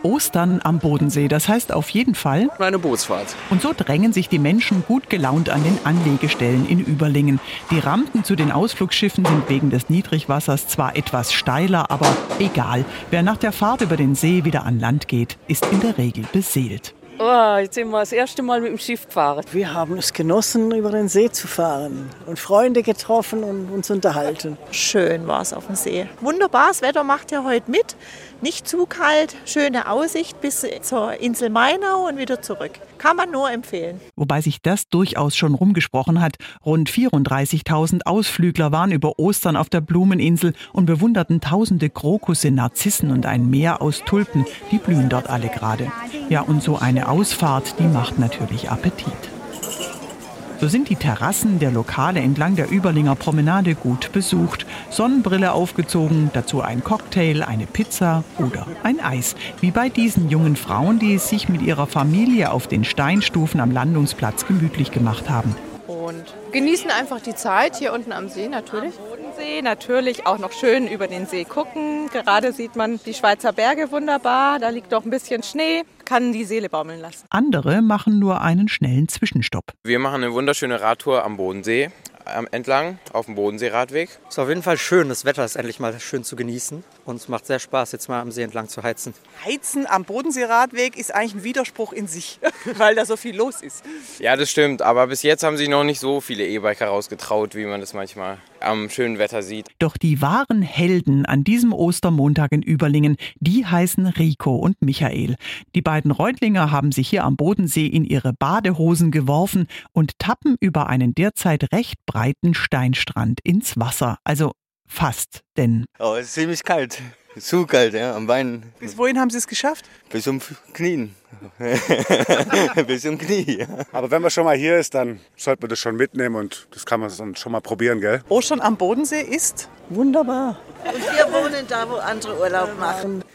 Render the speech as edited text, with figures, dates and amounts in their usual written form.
Ostern am Bodensee, das heißt auf jeden Fall eine Bootsfahrt. Und so drängen sich die Menschen gut gelaunt an den Anlegestellen in Überlingen. Die Rampen zu den Ausflugsschiffen sind wegen des Niedrigwassers zwar etwas steiler, aber egal. Wer nach der Fahrt über den See wieder an Land geht, ist in der Regel beseelt. Oh, jetzt sind wir das erste Mal mit dem Schiff gefahren. Wir haben es genossen, über den See zu fahren und Freunde getroffen und uns unterhalten. Schön war es auf dem See. Wunderbar, das Wetter macht ja heute mit. Nicht zu kalt, schöne Aussicht bis zur Insel Mainau und wieder zurück. Kann man nur empfehlen. Wobei sich das durchaus schon rumgesprochen hat. Rund 34.000 Ausflügler waren über Ostern auf der Blumeninsel und bewunderten tausende Krokusse, Narzissen und ein Meer aus Tulpen. Die blühen dort alle gerade. Ja, und so eine Ausfahrt, die macht natürlich Appetit. So sind die Terrassen der Lokale entlang der Überlinger Promenade gut besucht. Sonnenbrille aufgezogen, dazu ein Cocktail, eine Pizza oder ein Eis. Wie bei diesen jungen Frauen, die es sich mit ihrer Familie auf den Steinstufen am Landungsplatz gemütlich gemacht haben. Und genießen einfach die Zeit hier unten am See natürlich. Am Bodensee natürlich auch noch schön über den See gucken. Gerade sieht man die Schweizer Berge wunderbar. Da liegt noch ein bisschen Schnee, kann die Seele baumeln lassen. Andere machen nur einen schnellen Zwischenstopp. Wir machen eine wunderschöne Radtour am Bodensee entlang auf dem Bodenseeradweg. Es ist auf jeden Fall schön, das Wetter ist endlich mal schön zu genießen und es macht sehr Spaß, jetzt mal am See entlang zu heizen. Heizen am Bodenseeradweg ist eigentlich ein Widerspruch in sich, weil da so viel los ist. Ja, das stimmt, aber bis jetzt haben sich noch nicht so viele E-Biker rausgetraut, wie man das manchmal am schönen Wetter sieht. Doch die wahren Helden an diesem Ostermontag in Überlingen, die heißen Rico und Michael. Die beiden Reutlinger haben sich hier am Bodensee in ihre Badehosen geworfen und tappen über einen derzeit recht breiten Steinstrand ins Wasser. Also fast, denn... Oh, es ist ziemlich kalt. Zu kalt, ja, am Bein. Bis wohin haben Sie es geschafft? Bis zum Knien. Bis zum Knie, ja. Aber wenn man schon mal hier ist, dann sollte man das schon mitnehmen und das kann man dann schon mal probieren, gell? Ostern am Bodensee ist wunderbar. Und wir wohnen da, wo andere Urlaub machen.